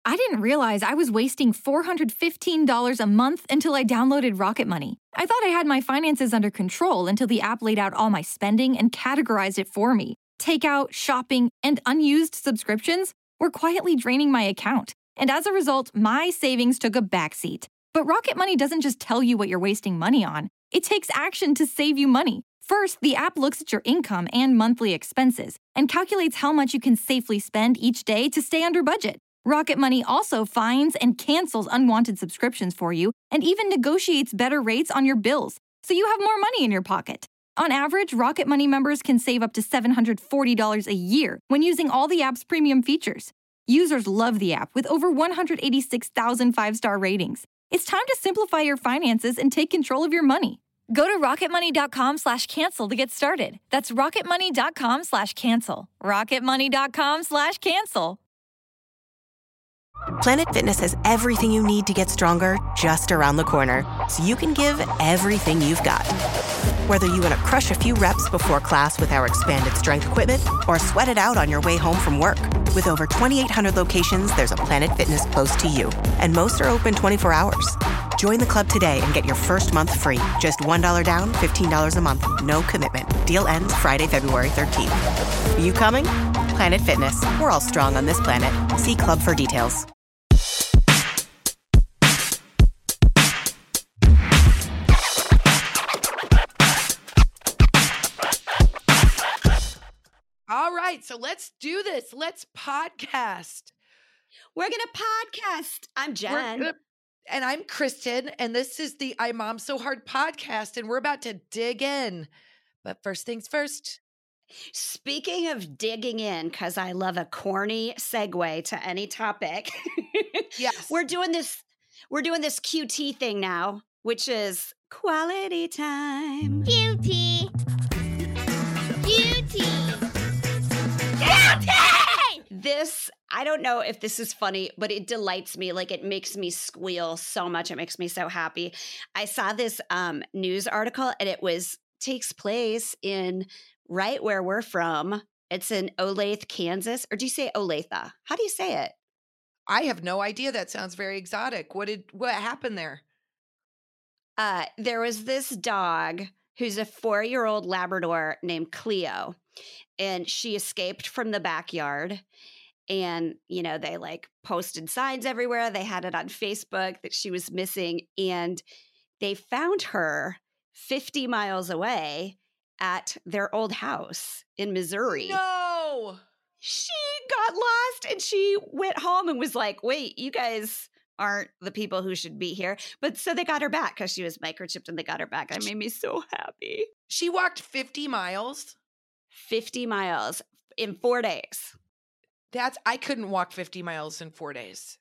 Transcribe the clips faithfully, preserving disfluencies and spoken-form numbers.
I didn't realize I was wasting four hundred fifteen dollars a month until I downloaded Rocket Money. I thought I had my finances under control until the app laid out all my spending and categorized it for me. Takeout, shopping, and unused subscriptions were quietly draining my account. And as a result, my savings took a backseat. But Rocket Money doesn't just tell you what you're wasting money on. It takes action to save you money. First, the app looks at your income and monthly expenses and calculates how much you can safely spend each day to stay under budget. Rocket Money also finds and cancels unwanted subscriptions for you and even negotiates better rates on your bills, so you have more money in your pocket. On average, Rocket Money members can save up to seven hundred forty dollars a year when using all the app's premium features. Users love the app with over one hundred eighty-six thousand five-star ratings. It's time to simplify your finances and take control of your money. Go to rocketmoney.com slash cancel to get started. That's rocketmoney.com slash cancel. rocketmoney.com slash cancel. Planet Fitness has everything you need to get stronger just around the corner, so you can give everything you've got. Whether you want to crush a few reps before class with our expanded strength equipment or sweat it out on your way home from work. With over twenty-eight hundred locations, there's a Planet Fitness close to you, and most are open twenty-four hours. Join the club today and get your first month free. Just one dollar down, fifteen dollars a month. No commitment. Deal ends Friday, February thirteenth. Are you coming? Planet Fitness. We're all strong on this planet. See club for details. All right, so let's do this. Let's podcast. We're going to podcast. I'm Jen. Gonna, and I'm Kristen, and this is the I Mom So Hard podcast, and we're about to dig in. But first things first. Speaking of digging in, because I love a corny segue to any topic. Yes. We're doing this, we're doing this Q T thing now, which is quality time. Q T. Q T. This, I don't know if this is funny, but it delights me. Like, it makes me squeal so much. It makes me so happy. I saw this um, news article, and it was takes place in right where we're from. It's in Olathe, Kansas. Or do you say Olathe? How do you say it? I have no idea. That sounds very exotic. What did what happened there? Uh, there was this dog who's a four-year-old Labrador named Cleo, and she escaped from the backyard. And, you know, they like posted signs everywhere. They had it on Facebook that she was missing. And they found her fifty miles away at their old house in Missouri. No! She got lost and she went home and was like, wait, you guys aren't the people who should be here. But so they got her back because she was microchipped and they got her back. And it made me so happy. She walked fifty miles? fifty miles in four days. That's I couldn't walk fifty miles in four days.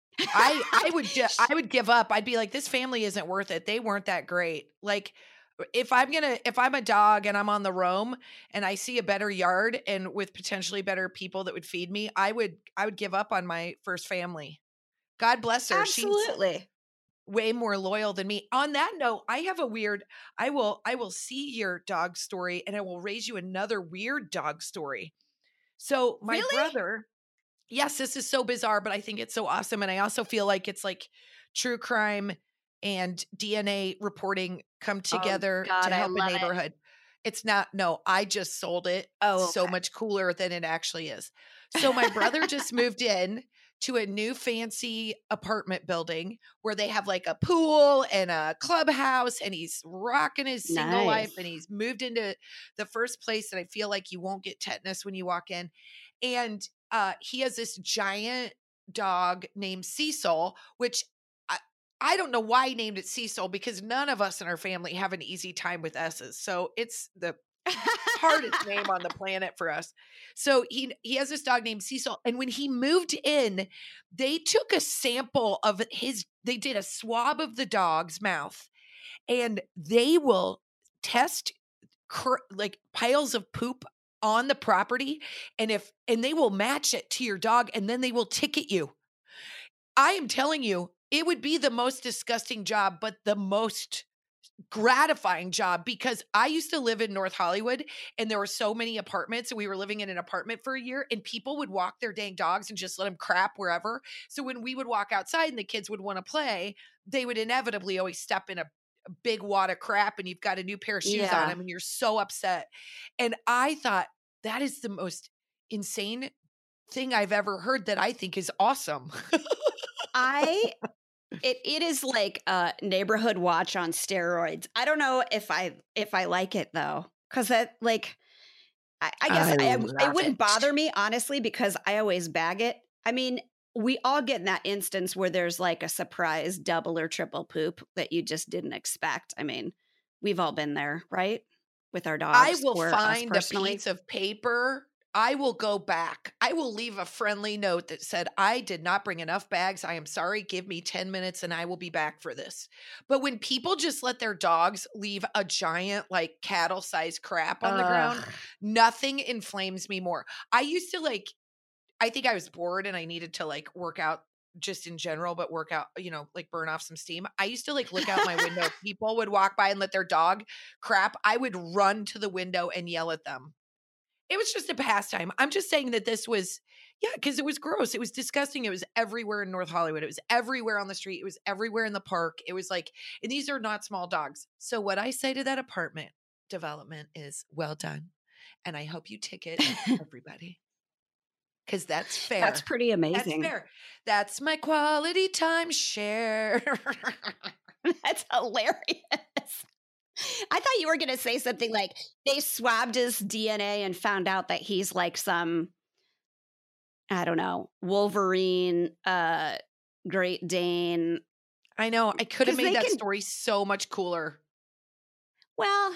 I I would I would give up. I'd be like, this family isn't worth it. They weren't that great. Like, if I'm gonna if I'm a dog and I'm on the roam and I see a better yard and with potentially better people that would feed me, I would I would give up on my first family. God bless her. Absolutely. She's way more loyal than me. On that note, I have a weird I will I will see your dog story and I will raise you another weird dog story. So my Really? brother, yes, this is so bizarre, but I think it's so awesome. And I also feel like it's like true crime and D N A reporting come together oh, God, to help I a love neighborhood. It. It's not, no, I just sold it Oh, so okay. much cooler than it actually is. So my brother just moved in to a new fancy apartment building where they have like a pool and a clubhouse, and he's rocking his single Nice. life, and he's moved into the first place that I feel like you won't get tetanus when you walk in. And uh, he has this giant dog named Cecil, which I, I don't know why he named it Cecil, because none of us in our family have an easy time with S's. So it's the hardest name on the planet for us. So he he has this dog named Cecil, and when he moved in, they took a sample of his, they did a swab of the dog's mouth, and they will test cr- like piles of poop on the property, and if and they will match it to your dog, and then they will ticket you. I am telling you, it would be the most disgusting job, but the most gratifying job because I used to live in North Hollywood and there were so many apartments and we were living in an apartment for a year and people would walk their dang dogs and just let them crap wherever. So when we would walk outside and the kids would want to play, they would inevitably always step in a, a big wad of crap and you've got a new pair of shoes Yeah. on them and you're so upset. And I thought that is the most insane thing I've ever heard that I think is awesome. I it it is like a neighborhood watch on steroids. I don't know if I if I like it though, because that like I, I guess I I, love it wouldn't it. bother me honestly because I always bag it. I mean, we all get in that instance where there's like a surprise double or triple poop that you just didn't expect. I mean, we've all been there, right? With our dogs. I will or us find a personally. piece of paper. I will go back. I will leave a friendly note that said, I did not bring enough bags. I am sorry. Give me ten minutes and I will be back for this. But when people just let their dogs leave a giant, like cattle sized crap on the ground, Ugh. nothing inflames me more. I used to like, I think I was bored and I needed to like work out just in general, but work out, you know, like burn off some steam. I used to like look out my window. People would walk by and let their dog crap. I would run to the window and yell at them. It was just a pastime. I'm just saying that this was, yeah, because it was gross. It was disgusting. It was everywhere in North Hollywood. It was everywhere on the street. It was everywhere in the park. It was like, and these are not small dogs. So what I say to that apartment development is, well done. And I hope you ticket everybody. Because that's fair. That's pretty amazing. That's fair. That's my quality time share. That's hilarious. I thought you were going to say something like they swabbed his D N A and found out that he's like some, I don't know, Wolverine, uh, Great Dane. I know. I could have 'Cause made they that can- story so much cooler. Well,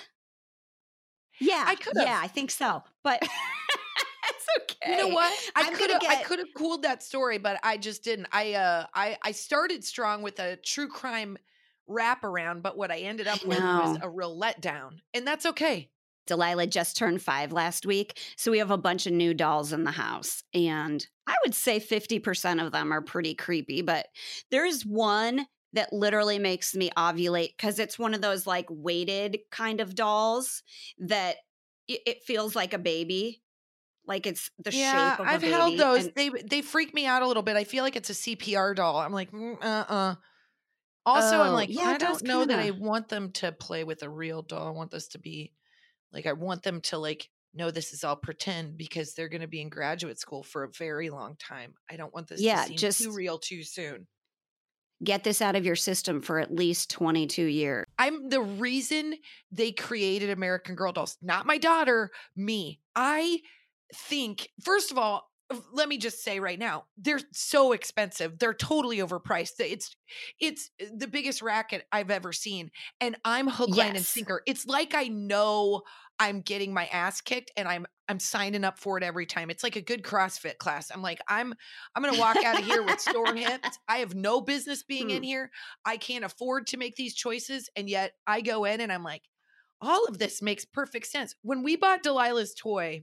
yeah, I could've. yeah, I think so. But it's okay. You know what? I I'm could gonna have I get- could have cooled that story, but I just didn't. I uh I I started strong with a true crime wraparound, but what I ended up I with was know. a real letdown. And that's okay. Delilah just turned five last week. So we have a bunch of new dolls in the house. And I would say fifty percent of them are pretty creepy. But there's one that literally makes me ovulate because it's one of those like weighted kind of dolls that it, it feels like a baby. Like it's the Yeah, shape of I've a baby. held those. And- They they freak me out a little bit. I feel like it's a C P R doll. I'm like, mm, uh-uh. Also, I'm Oh, like, yeah, I it does don't know that I kinda. want them to play with a real doll. I want this to be like, I want them to like know this is all pretend because they're going to be in graduate school for a very long time. I don't want this Yeah, to seem just- too real too soon. Get this out of your system for at least twenty-two years. I'm the reason they created American Girl dolls, not my daughter, me. I think, first of all, let me just say right now, they're so expensive. They're totally overpriced. It's it's the biggest racket I've ever seen. And I'm hook, line, and Yes. sinker. It's like I know I'm getting my ass kicked and I'm I'm signing up for it every time. It's like a good CrossFit class. I'm like, I'm I'm gonna walk out of here with sore hips. I have no business being in Hmm. here. I can't afford to make these choices. And yet I go in and I'm like, all of this makes perfect sense. When we bought Delilah's toy,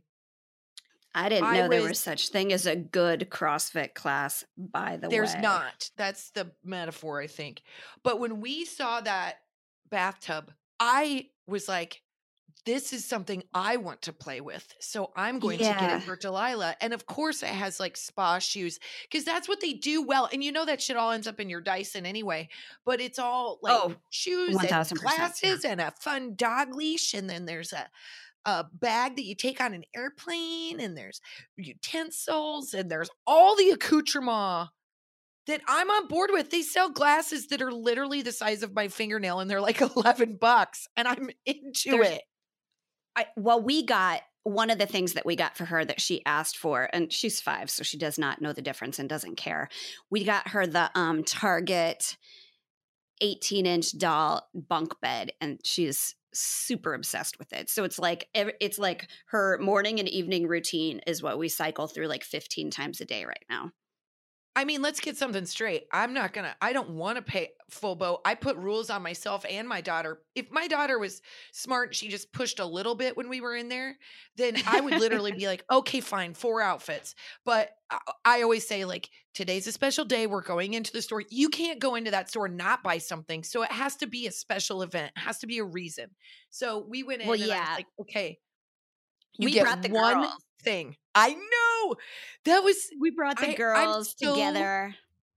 I didn't I know there was was- such thing as a good CrossFit class, by the there's way. not. That's the metaphor, I think. But when we saw that bathtub, I was like, this is something I want to play with. So I'm going to get Yeah. it for Delilah. And of course it has like spa shoes because that's what they do well. And you know that shit all ends up in your Dyson anyway. But it's all like Oh, shoes one and thousand percent, yeah. glasses and a fun dog leash. And then there's a a bag that you take on an airplane, and there's utensils, and there's all the accoutrement that I'm on board with. They sell glasses that are literally the size of my fingernail, and they're like eleven bucks, and I'm into There's- it. I, well, we got one of the things that we got for her that she asked for, and she's five, so she does not know the difference and doesn't care. We got her the um, Target eighteen inch doll bunk bed, and she's super obsessed with it. So it's like ev- it's like her morning and evening routine is what we cycle through like fifteen times a day right now. I mean, let's get something straight. I'm not going to, I don't want to pay full boat. I put rules on myself and my daughter. If my daughter was smart, she just pushed a little bit when we were in there, then I would literally be like, okay, fine, four outfits. But I, I always say, like, today's a special day. We're going into the store. You can't go into that store and not buy something. So it has to be a special event. It has to be a reason. So we went in Well, and I yeah. was like, okay, you We get brought the one girls. thing. I know. That was, We brought the I- I'm girls so- together.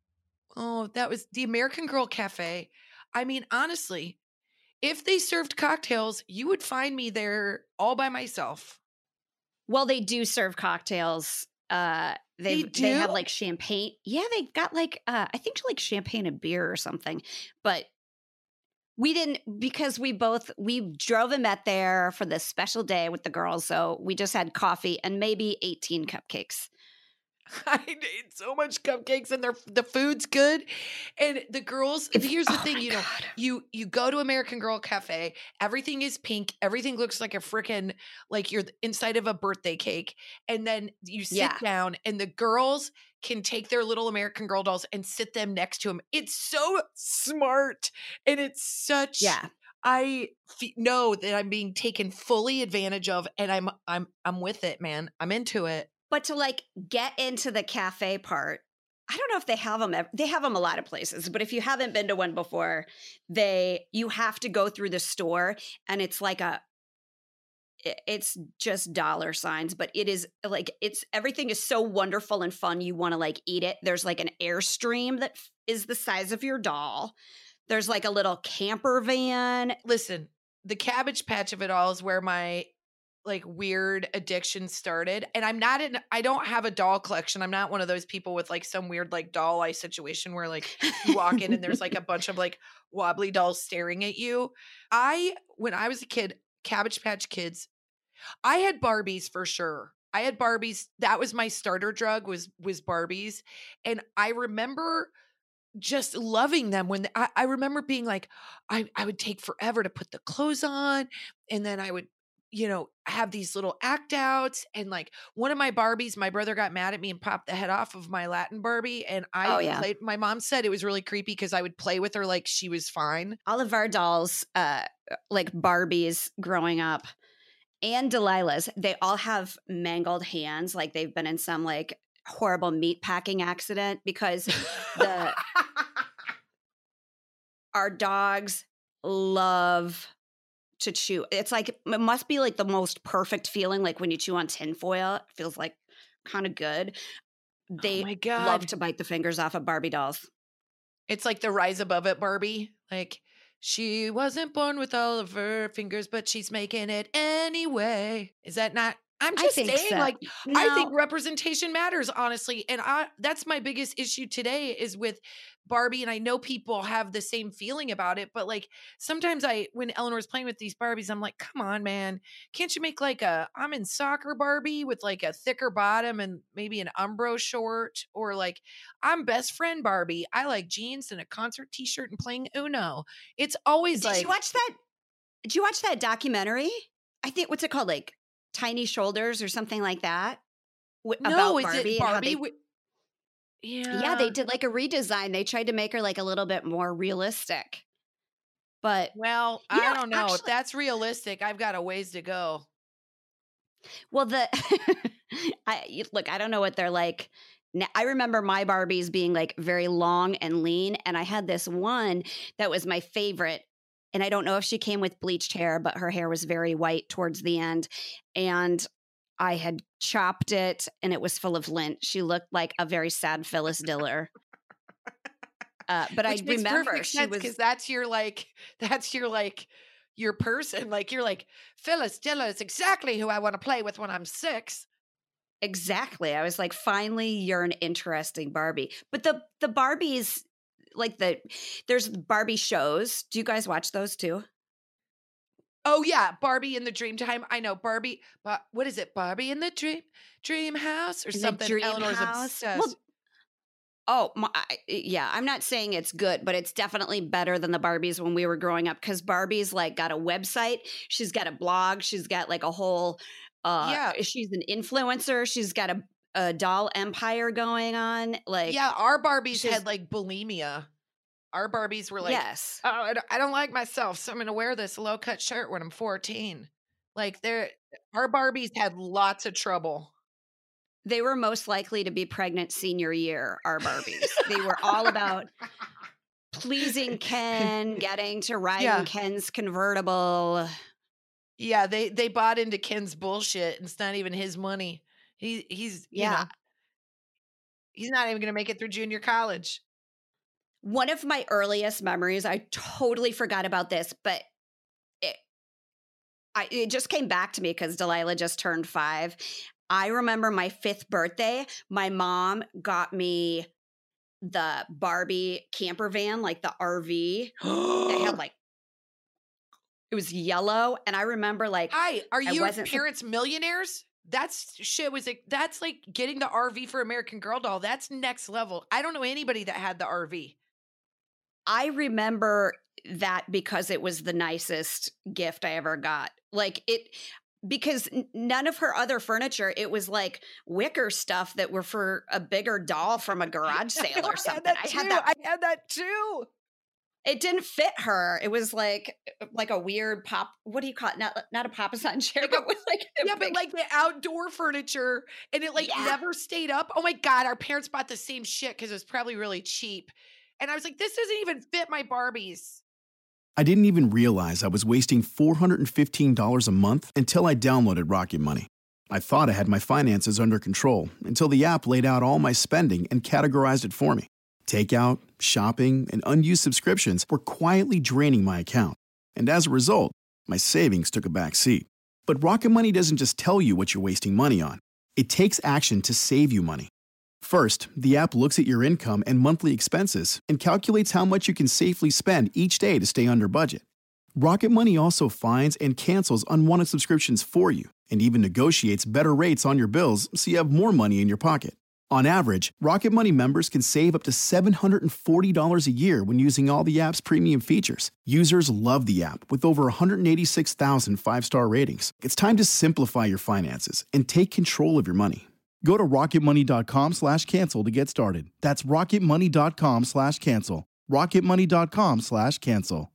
oh, that was the American Girl Cafe. I mean, honestly, if they served cocktails, you would find me there all by myself. Well, they do serve cocktails. Uh, they They they have do? like champagne. Yeah, they've got like uh, I think like champagne and beer or something. But we didn't because we both we drove and met there for this special day with the girls. So we just had coffee and maybe eighteen cupcakes. I ate so much cupcakes and they're, the food's good. And the girls, here's the Oh thing, my you know, God. you you go to American Girl Cafe, everything is pink, everything looks like a freaking, like you're inside of a birthday cake. And then you sit Yeah. down and the girls can take their little American Girl dolls and sit them next to them. It's so smart. And it's such, Yeah. I fe- know that I'm being taken fully advantage of and I'm, I'm, I'm with it, man. I'm into it. But to like get into the cafe part, I don't know if they have them. ev- They have them a lot of places, but if you haven't been to one before, they you have to go through the store, and it's like a, i- it's just dollar signs, but it is like it's everything is so wonderful and fun. You want to like eat it. There's like an Airstream that f- is the size of your doll. There's like a little camper van. Listen, the Cabbage Patch of it all is where my like weird addiction started. And I'm not in, I don't have a doll collection. I'm not one of those people with like some weird like doll eye situation where like you walk in and there's like a bunch of like wobbly dolls staring at you. I, when I was a kid, Cabbage Patch Kids, I had Barbies for sure. I had Barbies. That was my starter drug was, was Barbies. And I remember just loving them when I, I remember being like, I, I would take forever to put the clothes on. And then I would, you know, have these little act outs. And like one of my Barbies, my brother got mad at me and popped the head off of my Latin Barbie. And I Oh, yeah. played, my mom said it was really creepy because I would play with her like she was fine. All of our dolls, uh, like Barbies growing up, and Delilah's, they all have mangled hands, like they've been in some like horrible meat packing accident because the our dogs love to chew. It's like it must be like the most perfect feeling, like when you chew on tinfoil. It feels like kind of good. They oh my God. love to bite the fingers off of Barbie dolls. It's like the Rise Above It Barbie. Like she wasn't born with all of her fingers, but she's making it anyway. Is that not? I'm I just think saying, so. like, I No. think representation matters, honestly. And I that's my biggest issue today is with Barbie. And I know people have the same feeling about it, but like sometimes I, when Eleanor's playing with these Barbies, I'm like, come on, man. Can't you make like a I'm in soccer Barbie with like a thicker bottom and maybe an Umbro short? Or like I'm best friend Barbie. I like jeans and a concert t-shirt and playing Uno. It's always Did like you watch that? Did you watch that documentary? I think what's it called, like Tiny Shoulders or something like that. W- no, about is Barbie it and how Barbie? they- wi- yeah. Yeah, they did like a redesign. They tried to make her like a little bit more realistic. But Well, You I know, don't know. if actually- that's realistic, I've got a ways to go. well, the I you- look, I don't know what they're like. Now, I remember my Barbies being like very long and lean, and I had this one that was my favorite. And I don't know if she came with bleached hair, but her hair was very white towards the end. And I had chopped it and it was full of lint. She looked like a very sad Phyllis Diller. Uh, but Which I makes remember perfect she sense was because that's your like that's your like your person. Like you're like Phyllis Diller is exactly who I want to play with when I'm six. exactly. I was like, finally, you're an interesting Barbie. But the the Barbies, like the there's Barbie shows. Do you guys watch those too? Oh yeah, Barbie in the Dream Time. I know Barbie, but what is it? Barbie in the Dream Dream House or In the something? Dream Eleanor's House? obsessed. Well, Oh, my, I- yeah. I'm not saying it's good, but it's definitely better than the Barbies when we were growing up because Barbie's like got a website. She's got a blog. She's got like a whole, uh, Yeah. she's an influencer. She's got a, a doll empire going on. Like, yeah, our Barbies she's- had like bulimia. Our Barbies were like, yes. oh, I don't, I don't like myself, so I'm going to wear this low cut shirt when I'm fourteen. Like, they're our Barbies had lots of trouble. They were most likely to be pregnant senior year, our Barbies. They were all about pleasing Ken, getting to ride Yeah. in Ken's convertible. Yeah, they they bought into Ken's bullshit, and it's not even his money. He he's you Yeah. know, he's not even going to make it through junior college. One of my earliest memories, I totally forgot about this, but it, I, it just came back to me because Delilah just turned five. I remember my fifth birthday, my mom got me the Barbie camper van, like the R V. They had like, it was yellow. And I remember like, Hi, are I you wasn't sup- parents millionaires? That's shit was like that's like getting the R V for American Girl doll. That's next level. I don't know anybody that had the R V. I remember that because it was the nicest gift I ever got. Like it, because n- none of her other furniture, it was like wicker stuff that were for a bigger doll from a garage sale or something. I had that. I had that too. It didn't fit her. It was like like a weird pop. What do you call it? Not not a papasan chair, but with like a Yeah, big- but like the outdoor furniture, and it like Yeah. never stayed up. Oh my god, our parents bought the same shit because it was probably really cheap. And I was like, this doesn't even fit my Barbies. I didn't even realize I was wasting four hundred fifteen dollars a month until I downloaded Rocket Money. I thought I had my finances under control until the app laid out all my spending and categorized it for me. Takeout, shopping, and unused subscriptions were quietly draining my account. And as a result, my savings took a back seat. But Rocket Money doesn't just tell you what you're wasting money on. It takes action to save you money. First, the app looks at your income and monthly expenses and calculates how much you can safely spend each day to stay under budget. Rocket Money also finds and cancels unwanted subscriptions for you and even negotiates better rates on your bills so you have more money in your pocket. On average, Rocket Money members can save up to seven hundred forty dollars a year when using all the app's premium features. Users love the app with over one hundred eighty-six thousand five-star ratings. It's time to simplify your finances and take control of your money. Go to rocketmoney.com slash cancel to get started. That's rocketmoney.com slash cancel. rocketmoney.com slash cancel.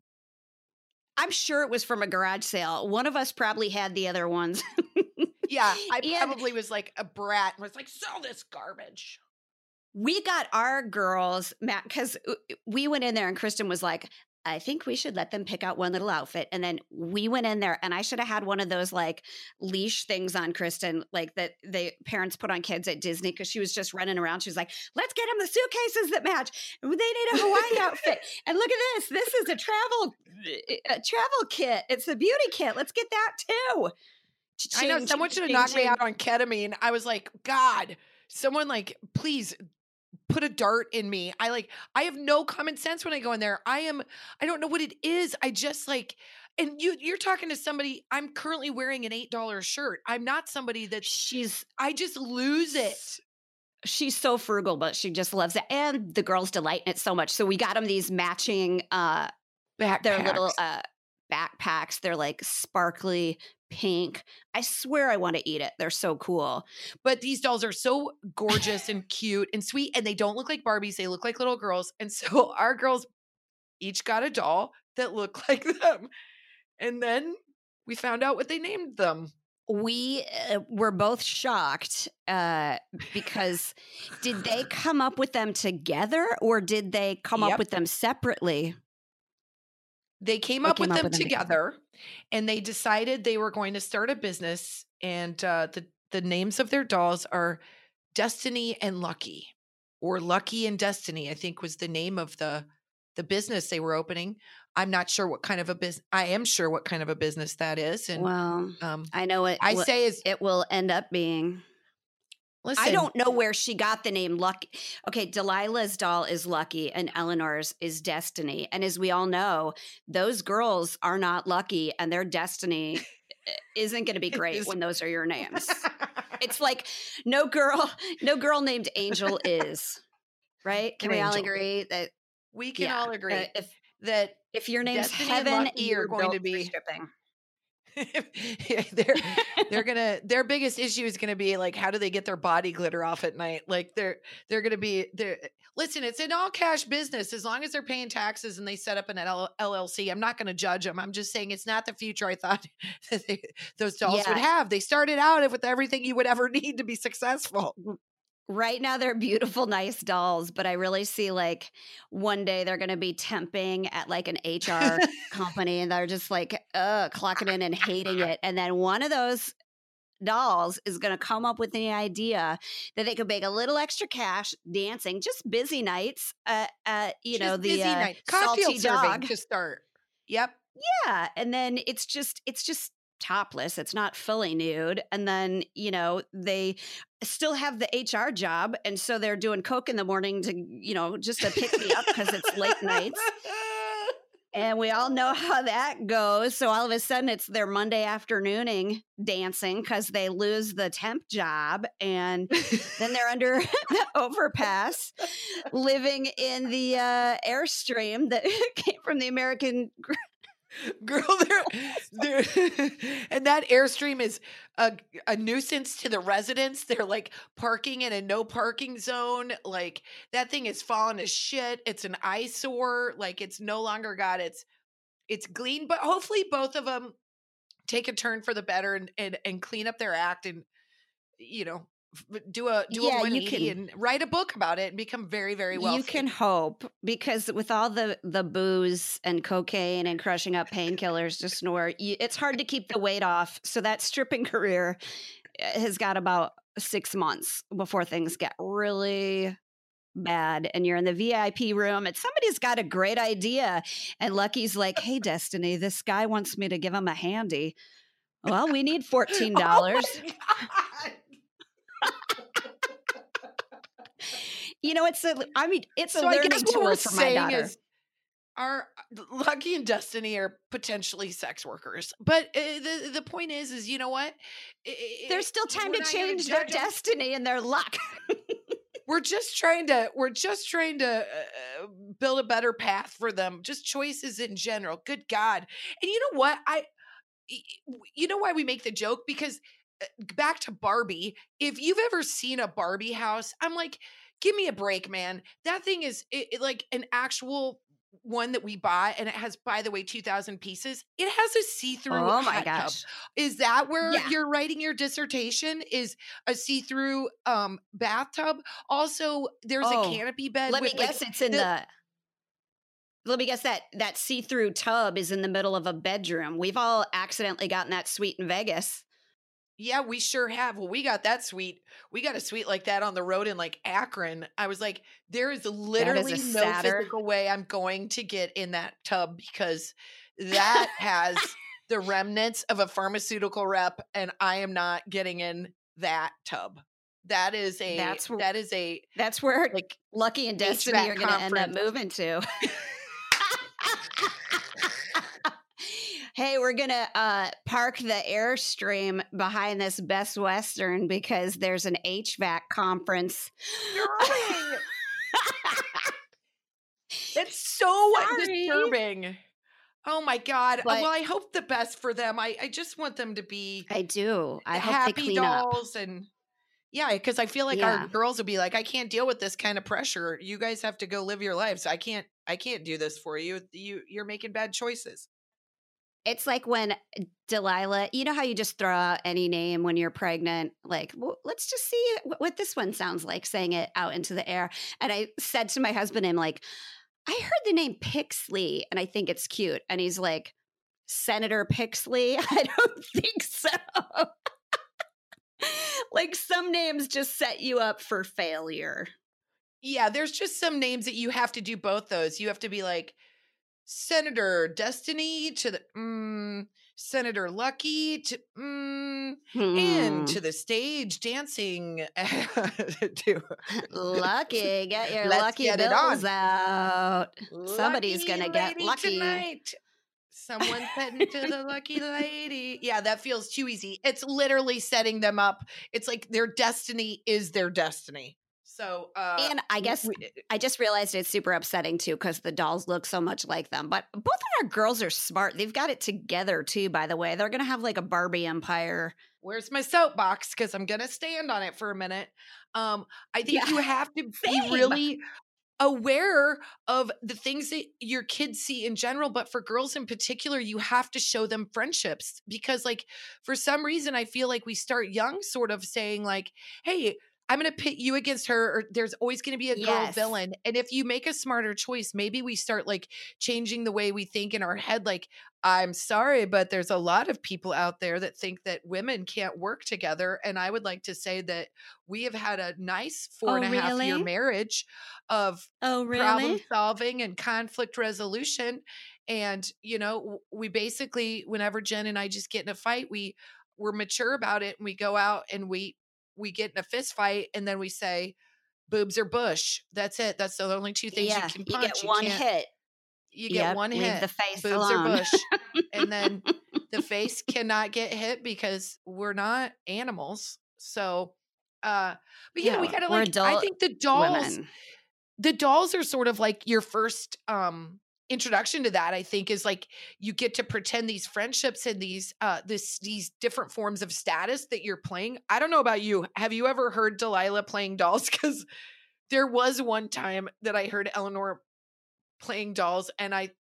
I'm sure it was from a garage sale. One of us probably had the other ones. Yeah, I And- probably was like a brat and was like, sell this garbage. We got our girls, Matt, because we went in there and Kristen was like, I think we should let them pick out one little outfit. And then we went in there and I should have had one of those like leash things on Kristen, like that the parents put on kids at Disney because she was just running around. She was like, let's get them the suitcases that match. They need a Hawaii outfit. And look at this. This is a travel a travel kit. It's a beauty kit. Let's get that too. I know Ching, someone ching, should have ching, knocked me ching. out on ketamine. I was like, God, someone like, please put a dart in me. I like, I have no common sense when I go in there. I am, I don't know what it is. I just like, and you, you're talking to somebody. I'm currently wearing an eight dollar shirt. I'm not somebody that She's I just lose it. she's so frugal, but she just loves it. And the girls delight in it so much. So we got them these matching uh Backpacks. their little uh backpacks. They're like sparkly pink. I swear I want to eat it. They're so cool. But these dolls are so gorgeous and cute and sweet, and they don't look like Barbies. They look like little girls. And so our girls each got a doll that looked like them. And then we found out what they named them. We uh, were both shocked uh, because did they come up with them together or did they come Yep. up with them separately? They came They up came with up them with them together, and they decided they were going to start a business. And uh, the the names of their dolls are Destiny and Lucky, or Lucky and Destiny, I think was the name of the the business they were opening. I'm not sure what kind of a business. I am sure what kind of a business that is. And Well, um, I know it. I will- say is it will end up being. listen. I don't know where she got the name Lucky. Okay, Delilah's doll is Lucky and Eleanor's is Destiny. And as we all know, those girls are not lucky and their destiny isn't going to be great Is- when those are your names. It's like no girl, no girl named Angel is, right? Can An we all angel. agree that We can yeah, all agree uh, if that if your name's Destiny and Heaven, Lucky are you're going to built for be- shipping. they're they're gonna their biggest issue is gonna be like, how do they get their body glitter off at night? Like they're they're gonna be they're listen, it's an all cash business as long as they're paying taxes and they set up an L L C. I'm not gonna judge them. I'm just saying it's not the future I thought that they, those dolls Yeah. would have. They started out with everything you would ever need to be successful. Right now, they're beautiful, nice dolls, but I really see like one day they're going to be temping at like an H R company and they're just like, uh, clocking in and hating it. And then one of those dolls is going to come up with the idea that they could make a little extra cash dancing, just busy nights, uh, uh, you know, Just the busy uh, night. Cocktail salty serving dog. to start. Yep. Yeah. And then it's just, it's just topless. It's not fully nude. And then, you know, they still have the H R job. And so they're doing coke in the morning to, you know, just to pick me up because it's late nights. And we all know how that goes. So all of a sudden it's their Monday afternooning dancing because they lose the temp job. And then they're under the overpass living in the uh, Airstream that came from the American Girl, they're, they're and that Airstream is a, a nuisance to the residents. They're like parking in a no parking zone. Like that thing is falling to shit. It's an eyesore. Like it's no longer got its its glean. But hopefully both of them take a turn for the better and and, and clean up their act and you know do a do Yeah, a you one eighty can- and write a book about it and become very very wealthy. You can hope because with all the the booze and cocaine and crushing up painkillers to snore, you, it's hard to keep the weight off. So that stripping career has got about six months before things get really bad and you're in the V I P room and somebody's got a great idea and Lucky's like, hey Destiny, this guy wants me to give him a handy. Well, we need fourteen dollars. Oh my God. You know, it's a, I mean, it's a So I learning guess what tool we're for my saying daughter. is our Lucky and Destiny are potentially sex workers. But uh, the the point is, is you know what? I- I- There's still time we're to not gonna change their judge 'em. destiny and their luck. We're just trying to we're just trying to uh, build a better path for them. Just choices in general. Good God! And you know what? I you know why we make the joke because uh, back to Barbie. If you've ever seen a Barbie house, I'm like, give me a break, man. That thing is it, it, like an actual one that we bought, and it has, by the way, two thousand pieces. It has a see-through. Oh my hot tub. gosh. Is that where Yeah. you're writing your dissertation? Is a see-through um, bathtub? Also, there's Oh, a canopy bed. Let me with, like, guess it's in the- the, let me guess that that see-through tub is in the middle of a bedroom. We've all accidentally gotten that suite in Vegas. Yeah, we sure have. Well, we got that suite. We got a suite like that on the road in like Akron. I was like, there is literally no sadder. physical way I'm going to get in that tub because that has the remnants of a pharmaceutical rep, and I am not getting in that tub. That is a That's wh- that is a That's where like Lucky and Destiny H V A C are going to end up conference. moving to. Hey, we're going to uh, park the Airstream behind this Best Western because there's an H V A C conference. disturbing. It's so Sorry. disturbing. Oh my God. But- well, I hope the best for them. I, I just want them to be I do. I hope happy they clean up. dolls and yeah, because I feel like Yeah. our girls will be like, I can't deal with this kind of pressure. You guys have to go live your lives. I can't I can't do this for you. You you're making bad choices. It's like when Delilah, you know how you just throw out any name when you're pregnant? Like, well, let's just see wh- what this one sounds like, saying it out into the air. And I said to my husband, I'm like, I heard the name Pixley and I think it's cute. And he's like, Senator Pixley? I don't think so. Like some names just set you up for failure. Yeah, there's just some names that you have to do both those. You have to be like Senator Destiny to the mm, Senator Lucky to mm, and Hmm. to the stage dancing to Lucky, get your Let's lucky get it bills on. out. Somebody's Lucky gonna get lady lucky. tonight. Someone setting to the lucky lady. Yeah, that feels too easy. It's literally setting them up. It's like their destiny is their destiny. So, uh, and I guess we, I just realized it's super upsetting too because the dolls look so much like them. But both of our girls are smart. They've got it together too, by the way. They're going to have like a Barbie empire. where's my soapbox? Because I'm going to stand on it for a minute. Um, I think Yeah. you have to be Same. really aware of the things that your kids see in general, but for girls in particular, you have to show them friendships because, like, for some reason, I feel like we start young, sort of saying, like, hey, I'm going to pit you against her, or there's always going to be a girl Yes. villain. And if you make a smarter choice, maybe we start like changing the way we think in our head. Like, I'm sorry, but there's a lot of people out there that think that women can't work together. And I would like to say that we have had a nice four Oh, and a half really? year marriage of Oh, problem really? solving and conflict resolution. And, you know, w- we basically, whenever Jen and I just get in a fight, we we're mature about it and we go out and we we get in a fist fight and then we say boobs or bush. That's it. That's the only two things Yeah. you can You punch. get one can't, hit. you get Yep, one leave hit. the face boobs alone. or bush. And then the face cannot get hit because we're not animals. So uh but yeah, we No, kind of we're like I adult think the dolls women. the dolls are sort of like your first um introduction to that. I think is like you get to pretend these friendships and these uh this these different forms of status that you're playing. I don't know about you. Have you ever heard Delilah playing dolls? Because there was one time that I heard Eleanor playing dolls and I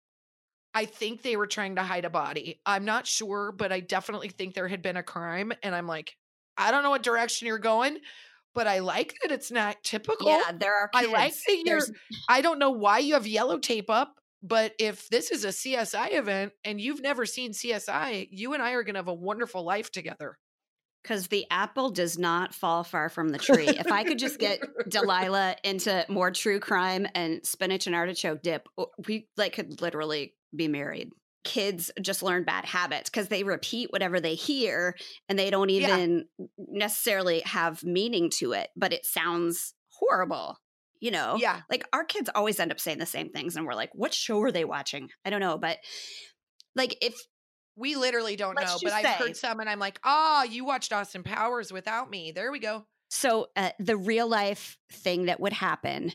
I think they were trying to hide a body. I'm not sure, but I definitely think there had been a crime. And I'm like, I don't know what direction you're going, but I like that it's not typical. Yeah, there are I kids. like that you're, There's I don't know why you have yellow tape up, but if this is a C S I event and you've never seen C S I, you and I are going to have a wonderful life together. because the apple does not fall far from the tree. If I could just get Delilah into more true crime and spinach and artichoke dip, o- we like could literally be married. Kids just learn bad habits because they repeat whatever they hear and they don't Yeah. even necessarily have meaning to it, but it sounds horrible. You know, Yeah. like our kids always end up saying the same things, and we're like, what show are they watching? I don't know. But like, if We literally don't Let's know, but just I've say- heard some and I'm like, ah, you watched Austin Powers without me. There we go. So, uh, the real life thing that would happen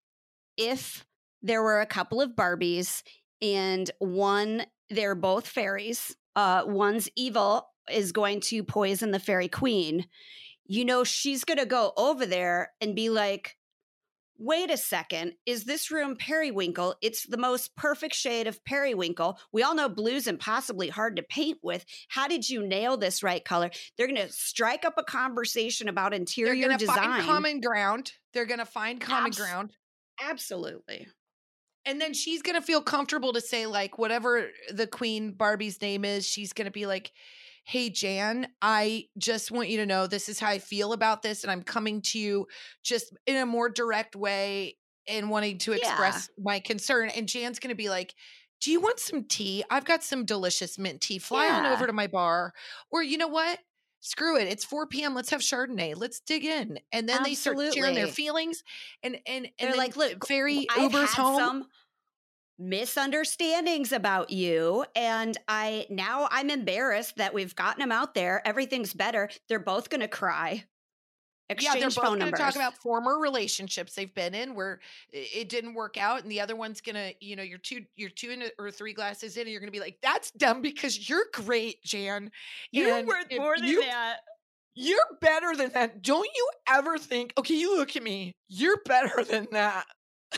if there were a couple of Barbies and one, they're both fairies, uh, one's evil is going to poison the fairy queen, you know, she's going to go over there and be like, wait a second, is this room periwinkle? It's the most perfect shade of periwinkle. We all know blue's impossibly hard to paint with. How did you nail this right color? They're going to strike up a conversation about They're interior going to design. find common ground. They're going to find common Abs- ground. Absolutely. And then she's going to feel comfortable to say, like, whatever the queen Barbie's name is, she's going to be like, hey, Jan, I just want you to know this is how I feel about this. And I'm coming to you just in a more direct way and wanting to express my concern. And Jan's going to be like, do you want some tea? I've got some delicious mint tea. Fly on Yeah. over to my bar. Or you know what? Screw it. It's four p.m. Let's have Chardonnay. Let's dig in. And then they start sharing their Absolutely. feelings. And and, and They're then like, look, Fairy I've Uber's had home. some misunderstandings about you, and I now I'm embarrassed that we've gotten them out there. Everything's better. They're both going to cry. Yeah, they're Exchange both phone going to numbers. talk about former relationships they've been in where i- it didn't work out, and the other one's gonna, you know, you're two, you're two in or three glasses in, and you're gonna be like, "That's dumb because you're great, Jan. You're and worth if more than you- that. You're better than that. Don't you ever think? Okay, you look at me. You're better than that."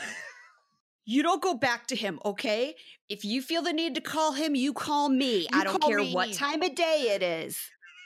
You don't go back to him, okay? If you feel the need to call him, you call me. You I don't call care me. what time of day it is.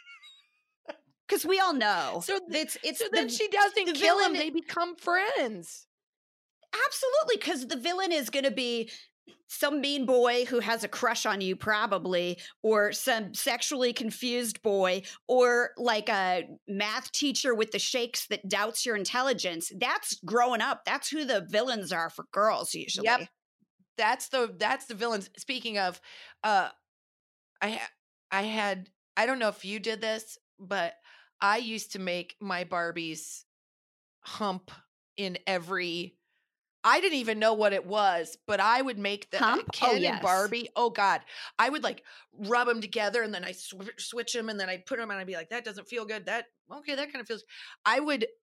Because we all know. So th- it's it's So then the- she doesn't the kill him. villain- They become friends. Absolutely, because the villain is going to be some mean boy who has a crush on you, probably, or some sexually confused boy, or like a math teacher with the shakes that doubts your intelligence. That's growing up. That's who the villains are for girls, usually. Yep. That's the that's the villains. Speaking of, uh, I ha- I had I don't know if you did this, but I used to make my Barbies hump in every. I didn't even know what it was, but I would make the Hump? Oh, Ken and yes. Barbie. Oh God, I would like rub them together, and then I sw- switch them, and then I put them, and I'd be like, that doesn't feel good. That okay, that kind of feels. I would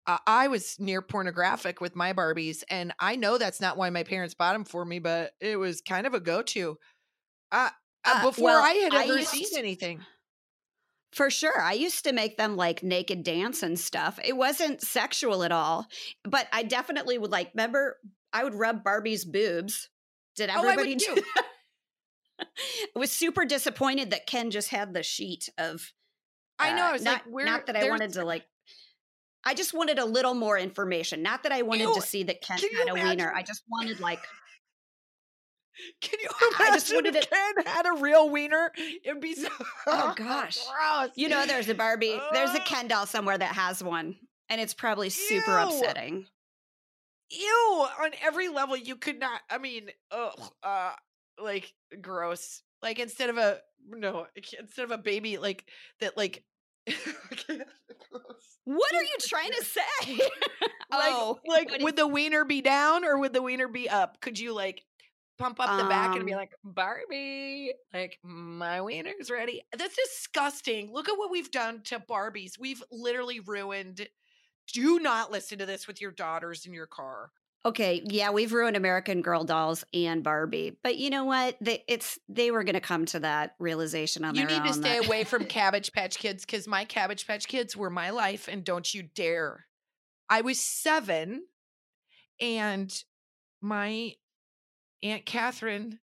uh, I was near pornographic with my Barbies, and I know that's not why my parents bought them for me, but it was kind of a go-to. Uh, uh, Uh, before well, I had I ever used seen to- anything. For sure. I used to make them like naked dance and stuff. It wasn't sexual at all, but I definitely would like, remember, I would rub Barbie's boobs. Did Oh, I everybody would do too. that? I was super disappointed that Ken just had the sheet of. I know. uh, I was not, like, where? not that I there's- wanted to like. I just wanted a little more information. Not that I wanted Ew, to see that Ken can you had a wiener. imagine? I just wanted like. Can you I imagine just wanted if it- Ken had a real wiener? It'd be so Oh, gosh. gross. You know, there's a Barbie, there's a Ugh. Ken doll somewhere that has one, and it's probably super Ew. upsetting. Ew, on every level you could not. I mean, ugh, uh, like gross. Like instead of a no, instead of a baby like that, like. Gross. What are you trying to say? Like, oh, like what would is- the wiener be down or would the wiener be up? Could you like pump up the back and be Um, like, Barbie, like my wiener's ready? That's disgusting. Look at what we've done to Barbies. We've literally ruined. Do not listen to this with your daughters in your car. okay, yeah, we've ruined American Girl dolls and Barbie, but you know what? They it's they were going to come to that realization on You their need to own. stay that- away from Cabbage Patch Kids because my Cabbage Patch Kids were my life, and don't you dare. I was seven, and my Aunt Catherine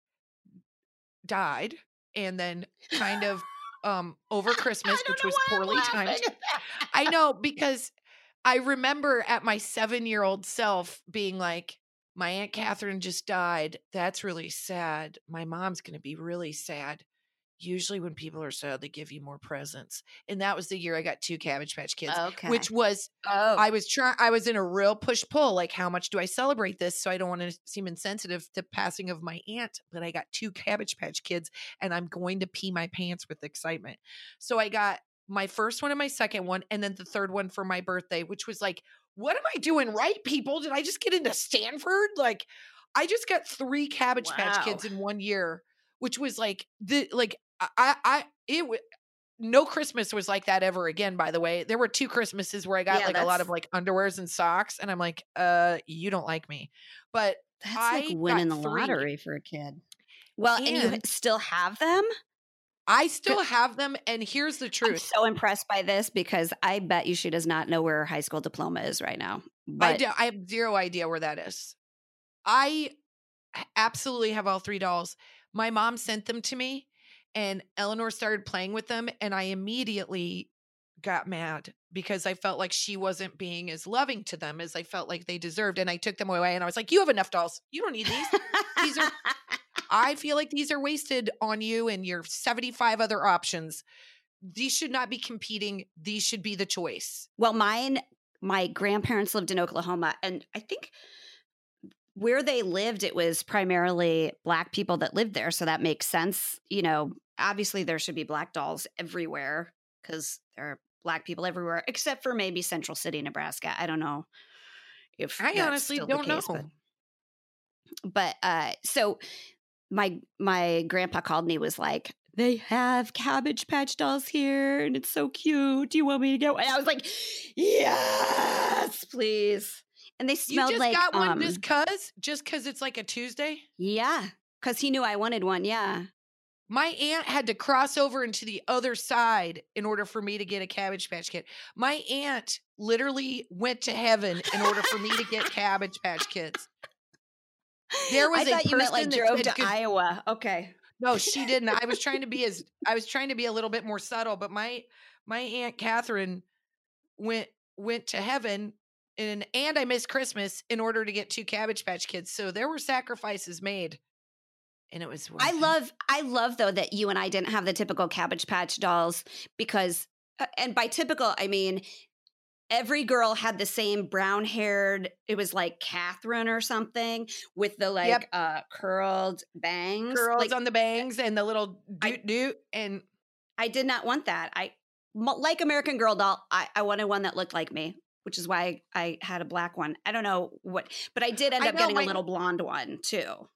died, and then kind of um over Christmas, I don't which know was why I'm poorly timed. laughing. I know, because I remember at my seven-year-old self being like, my Aunt Catherine just died. That's really sad. My mom's going to be really sad. Usually when people are sad, they give you more presents. And that was the year I got two Cabbage Patch Kids, Okay. which was, Oh, I was trying, I was in a real push-pull, like how much do I celebrate this? So I don't want to seem insensitive to passing of my aunt, but I got two Cabbage Patch Kids and I'm going to pee my pants with excitement. So I got my first one and my second one, and then the third one for my birthday, which was like, what am I doing right, people? Did I just get into Stanford? Like, I just got three Cabbage Patch Wow. Kids in one year, which was like the like I I it w- no Christmas was like that ever again. By the way, there were two Christmases where I got Yeah, like a lot that's- of like underwears and socks, and I'm like, uh, you don't like me, but that's I like winning the got three. lottery for a kid. Well, and, you And- still have them? I still have them. And here's the I'm truth: so impressed by this because I bet you she does not know where her high school diploma is right now. I But do, I have zero idea where that is. I absolutely have all three dolls. My mom sent them to me, and Eleanor started playing with them, and I immediately got mad because I felt like she wasn't being as loving to them as I felt like they deserved. And I took them away, and I was like, you have enough dolls. You don't need these. These are, I feel like these are wasted on you and your seventy-five other options. These should not be competing. These should be the choice. well, mine, my grandparents lived in Oklahoma, and I think where they lived, it was primarily Black people that lived there. So that makes sense. You know, obviously there should be Black dolls everywhere because there are Black people everywhere, except for maybe Central City, Nebraska. I don't know if I that's honestly still don't the case, know. But, but uh, so my my grandpa called me, was like, they have Cabbage Patch dolls here, and it's so cute. Do you want me to get one? And I was like, yes, please. And they You smelled just like, got one um, just cause, just cause it's like a Tuesday. yeah, because he knew I wanted one. Yeah. My aunt had to cross over into the other side in order for me to get a Cabbage Patch Kid. My aunt literally went to heaven in order for me to get Cabbage Patch Kids. There was I a thought you meant like person that drove said to good- Iowa. Okay. No, she didn't. I was trying to be as I was trying to be a little bit more subtle, but my my Aunt Catherine went went to heaven and and I missed Christmas in order to get two Cabbage Patch Kids. So there were sacrifices made. And it was worth I it. love, I love though that you and I didn't have the typical Cabbage Patch dolls because, uh, and by typical, I mean, every girl had the same brown haired, it was like Catherine or something with the like Yep. uh curled bangs. girls Like, on the bangs and the little I- doot doot and I did not want that. I, mo- like American Girl doll, I, I wanted one that looked like me, which is why I had a black one. I don't know what, but I did end I up know, getting my- a little blonde one too.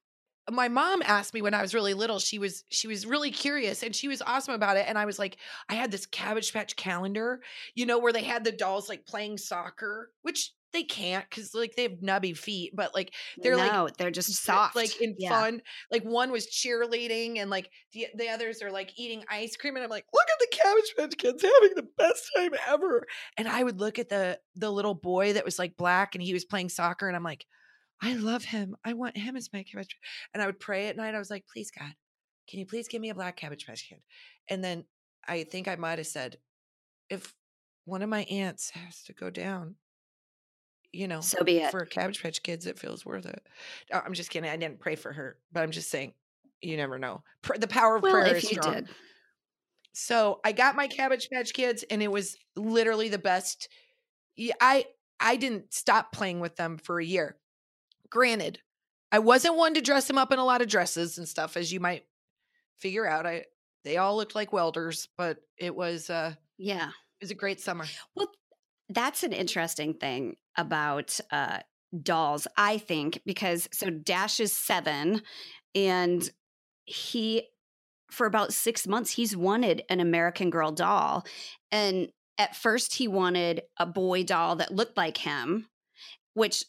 my mom asked me when I was really little, she was she was really curious and she was awesome about it. And I was like, I had this Cabbage Patch calendar, you know, where they had the dolls like playing soccer, which they can't because like they have nubby feet, but like they're no, like they're just soft. like in Yeah. fun. Like one was cheerleading and like the, the others are like eating ice cream. And I'm like, look at the Cabbage Patch Kids having the best time ever. And I would look at the the little boy that was like black and he was playing soccer. And I'm like, I love him. I want him as my Cabbage Patch. And I would pray at night. I was like, please, God, can you please give me a black Cabbage Patch Kid? And then I think I might have said, if one of my aunts has to go down, you know, So be it. for Cabbage Patch Kids, it feels worth it. No, I'm just kidding. I didn't pray for her, but I'm just saying, you never know. Pr- the power of Well, prayer if is you strong. did. So I got my Cabbage Patch Kids, and it was literally the best. Yeah, I I didn't stop playing with them for a year. Granted, I wasn't one to dress them up in a lot of dresses and stuff, as you might figure out. I they all looked like welders, but it was uh Yeah. it was a great summer. Well, that's an interesting thing about uh, dolls, I think, because so Dash is seven and he, for about six months, he's wanted an American Girl doll. And at first, he wanted a boy doll that looked like him, which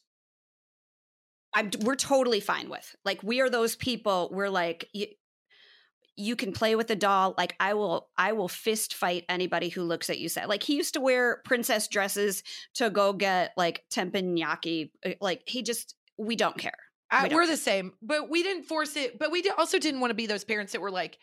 I'm, we're totally fine with. Like, we are those people, we're like, you, you can play with the doll. Like I will, I will fist fight anybody who looks at you. Say, like he used to wear princess dresses to go get like teppanyaki. Like he just, we don't care. We I, don't we're care. the same, but we didn't force it. But we did, also didn't want to be those parents that were like,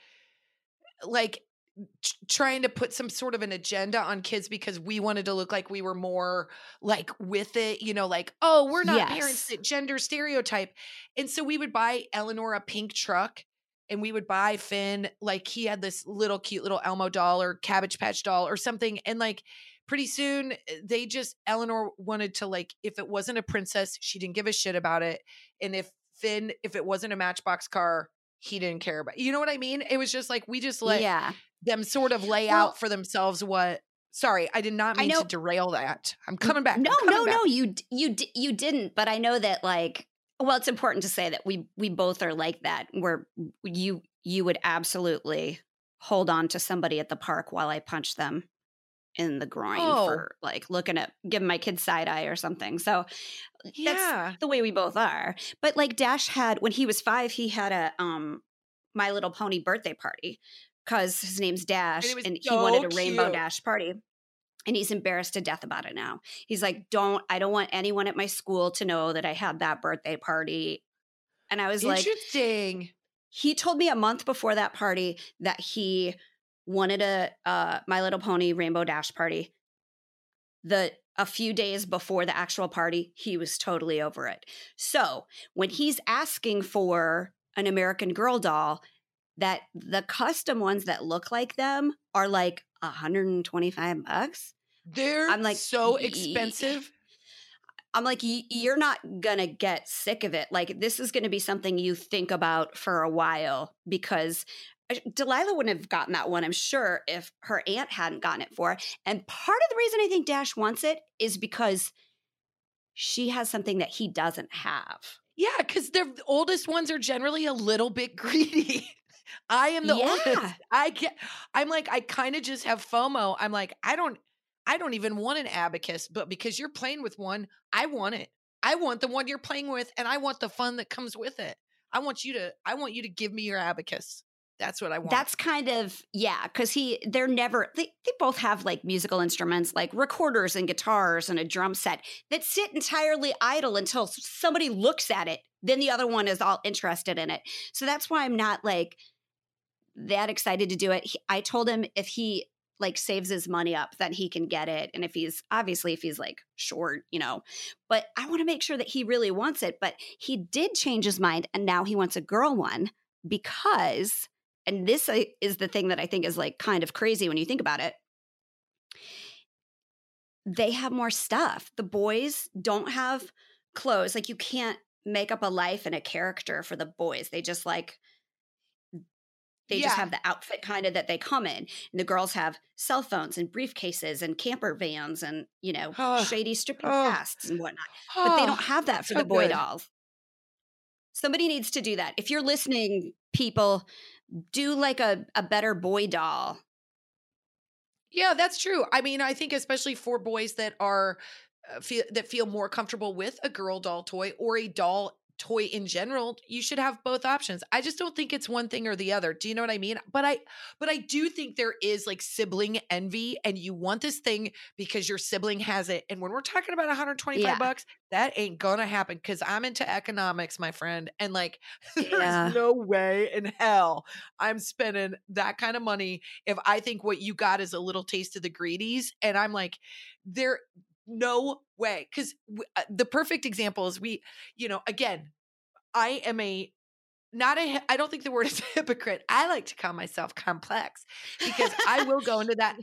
like t- trying to put some sort of an agenda on kids because we wanted to look like we were more like with it, you know, like, oh, we're not parents Yes. that gender stereotype. And so we would buy Eleanor a pink truck. And we would buy Finn, like he had this little cute little Elmo doll or Cabbage Patch doll or something. And like pretty soon they just, Eleanor wanted to like, if it wasn't a princess, she didn't give a shit about it. And if Finn, if it wasn't a Matchbox car, he didn't care about it. You know what I mean? It was just like, we just let Yeah. them sort of lay Well- out for themselves what, sorry, I did not I mean know- to derail that. I'm coming back. No, I'm coming no, back. no. You, d- you, d- you didn't. But I know that like, well, it's important to say that we, we both are like that where you, you would absolutely hold on to somebody at the park while I punch them in the groin Oh. for like looking at, giving my kid side eye or something. So that's Yeah. the way we both are. But like Dash had, when he was five, he had a um My Little Pony birthday party because his name's Dash And it was and he so wanted a Rainbow cute. Dash party. And he's embarrassed to death about it now. He's like, don't, I don't want anyone at my school to know that I had that birthday party. And I was like, Interesting. he told me a month before that party that he wanted a uh, My Little Pony Rainbow Dash party. The a few days before the actual party, he was totally over it. So when he's asking for an American Girl doll, that the custom ones that look like them are like one hundred twenty-five bucks. They're I'm like, so y- expensive. I'm like, y- you're not going to get sick of it. Like, this is going to be something you think about for a while because uh, Delilah wouldn't have gotten that one, I'm sure, if her aunt hadn't gotten it for her. And part of the reason I think Dash wants it is because she has something that he doesn't have. Yeah, because the oldest ones are generally a little bit greedy. I am the Yeah. oldest. I get. I'm like, I kind of just have FOMO. I'm like, I don't, I don't even want an abacus, but because you're playing with one, I want it. I want the one you're playing with, and I want the fun that comes with it. I want you to, I want you to give me your abacus. That's what I want. That's kind of, yeah, because he, they're never, they, they both have like musical instruments, like recorders and guitars and a drum set that sit entirely idle until somebody looks at it. Then the other one is all interested in it. So that's why I'm not like that excited to do it. He, I told him if he like saves his money up, then he can get it. And if he's, obviously if he's like short, you know, but I want to make sure that he really wants it. But he did change his mind and now he wants a girl one because, and this is the thing that I think is like kind of crazy when you think about it. They have more stuff. The boys don't have clothes. Like you can't make up a life and a character for the boys. They just like, they just Yeah. have the outfit kind of that they come in. And the girls have cell phones and briefcases and camper vans and, you know, Oh, shady stripping oh, casts and whatnot. But they oh, don't have that for so the boy good. dolls. Somebody needs to do that. If you're listening, people, do like a, a better boy doll. Yeah, that's true. I mean, I think especially for boys that are uh, feel that feel more comfortable with a girl doll toy or a doll toy in general, you should have both options. I just don't think it's one thing or the other. Do you know what I mean? But I but I do think there is like sibling envy, and you want this thing because your sibling has it. And when we're talking about one hundred twenty-five Yeah. bucks, that ain't gonna happen because I'm into economics, my friend. And like there's Yeah. no way in hell I'm spending that kind of money if I think what you got is a little taste of the greedies. And I'm like, there no way. Because w- uh, the perfect example is we, you know, again, I am a not a hy- I don't think the word is hypocrite. I like to call myself complex because I will go into that.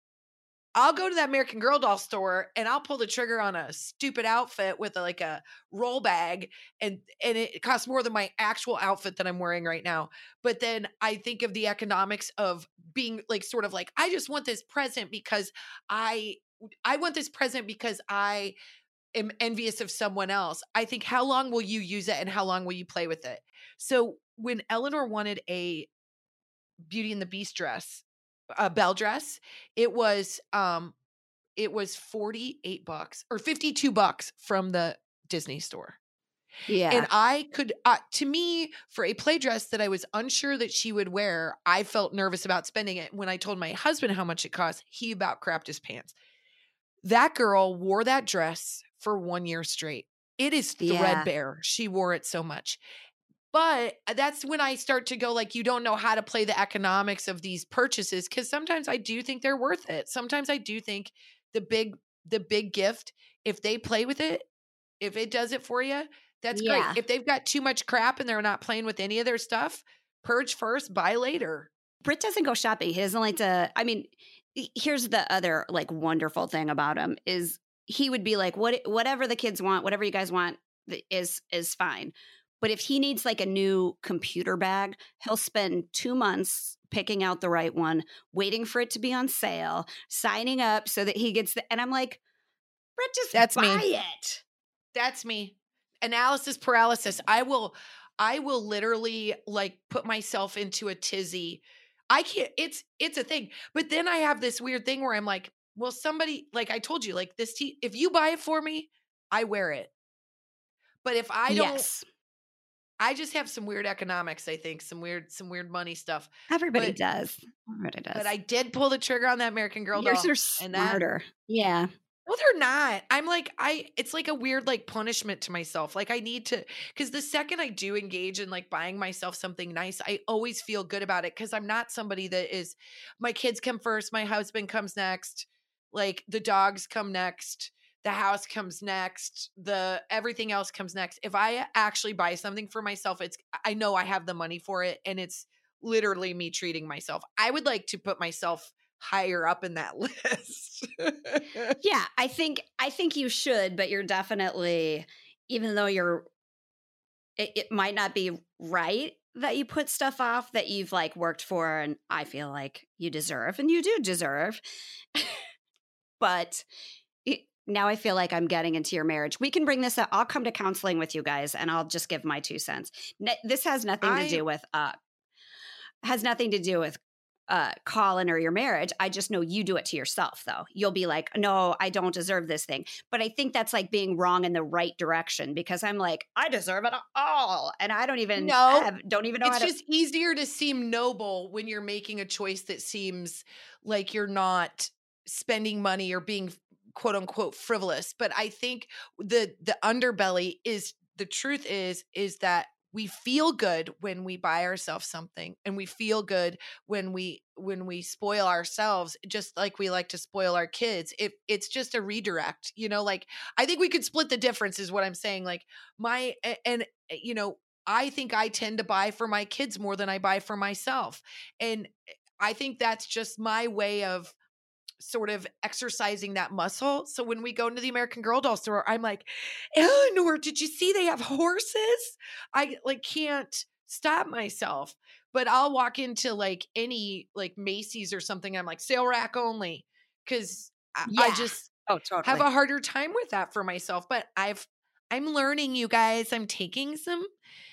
I'll go to that American Girl doll store and I'll pull the trigger on a stupid outfit with a, like a roll bag, and and it costs more than my actual outfit that I'm wearing right now. But then I think of the economics of being like sort of like I just want this present because I I want this present because I am envious of someone else. I think how long will you use it and how long will you play with it? So when Eleanor wanted a Beauty and the Beast dress, a Belle dress, it was um it was forty-eight bucks or fifty-two bucks from the Disney store. Yeah. And I could, uh, to me, for a play dress that I was unsure that she would wear, I felt nervous about spending it. When I told my husband how much it cost, he about crapped his pants. That girl wore that dress for one year straight. It is Yeah. threadbare. She wore it so much. But that's when I start to go like, you don't know how to play the economics of these purchases, because sometimes I do think they're worth it. Sometimes I do think the big the big gift, if they play with it, if it does it for you, that's Yeah. great. If they've got too much crap and they're not playing with any of their stuff, purge first, buy later. Britt doesn't go shopping. He doesn't like to, I mean, he- here's the other like wonderful thing about him is he would be like, what, whatever the kids want, whatever you guys want th- is, is fine. But if he needs like a new computer bag, he'll spend two months picking out the right one, waiting for it to be on sale, signing up so that he gets the, and I'm like, Britt, just That's buy me. it. That's me. Analysis paralysis. I will I will literally like put myself into a tizzy. I can't it's it's a thing. But then I have this weird thing where I'm like, well, somebody, like I told you, like this t- if you buy it for me, I wear it. But if I don't, Yes. I just have some weird economics, I think, some weird some weird money stuff. Everybody But- does. Everybody does. But I did pull the trigger on that American Girl Yours doll. are and that- smarter. Yeah. Well, they're not. I'm like, I, it's like a weird like punishment to myself. Like I need to, because the second I do engage in like buying myself something nice, I always feel good about it because I'm not somebody that is, my kids come first, my husband comes next, like the dogs come next, the house comes next, the everything else comes next. If I actually buy something for myself, it's, I know I have the money for it, and it's literally me treating myself. I would like to put myself higher up in that list. Yeah, I think I think you should, but you're definitely, even though you're it, it might not be right that you put stuff off that you've like worked for, and I feel like you deserve, and you do deserve. But it, now I feel like I'm getting into your marriage. We can bring this up. I'll come to counseling with you guys, and I'll just give my two cents. Ne- this has nothing I- to do with uh has nothing to do with uh, Colin or your marriage. I just know you do it to yourself, though. You'll be like, no, I don't deserve this thing. But I think that's like being wrong in the right direction, because I'm like, I deserve it all. And I don't even No, have, don't even know It's how to. just easier to seem noble when you're making a choice that seems like you're not spending money or being quote unquote frivolous. But I think the the underbelly is, the truth is, is that we feel good when we buy ourselves something, and we feel good when we when we spoil ourselves, just like we like to spoil our kids. It it's just a redirect, you know, like I think we could split the difference is what I'm saying. Like my a- and uh, you know, I think I tend to buy for my kids more than I buy for myself. And I think that's just my way of sort of exercising that muscle. So when we go into the American Girl doll store, I'm like, Eleanor, did you see they have horses? I like can't stop myself. But I'll walk into like any like Macy's or something. I'm like, sale rack only. Cause I, I Yeah. just Oh, totally. have a harder time with that for myself. But I've I'm learning, you guys. I'm taking some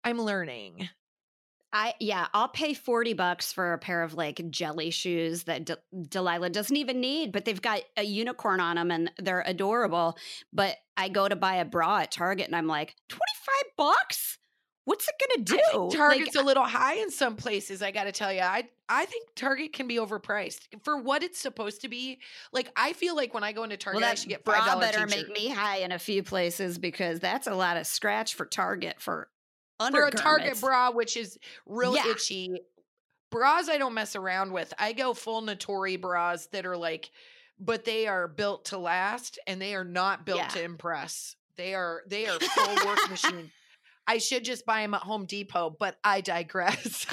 I'm learning. I yeah, I'll pay forty bucks for a pair of like jelly shoes that De- Delilah doesn't even need, but they've got a unicorn on them and they're adorable. But I go to buy a bra at Target and I'm like, twenty-five bucks? What's it going to do? I think Target's like, a little high in some places, I got to tell you. I I think Target can be overpriced for what it's supposed to be. Like, I feel like when I go into Target, well, I that should get bra five dollars better t-shirt. make me high in a few places because that's a lot of scratch for Target for For a undergarments. Target bra, which is real Yeah. itchy. Bras I don't mess around with. I go full Natori bras that are like, but they are built to last and they are not built Yeah. to impress. They are they are full work machine. I should just buy them at Home Depot, but I digress.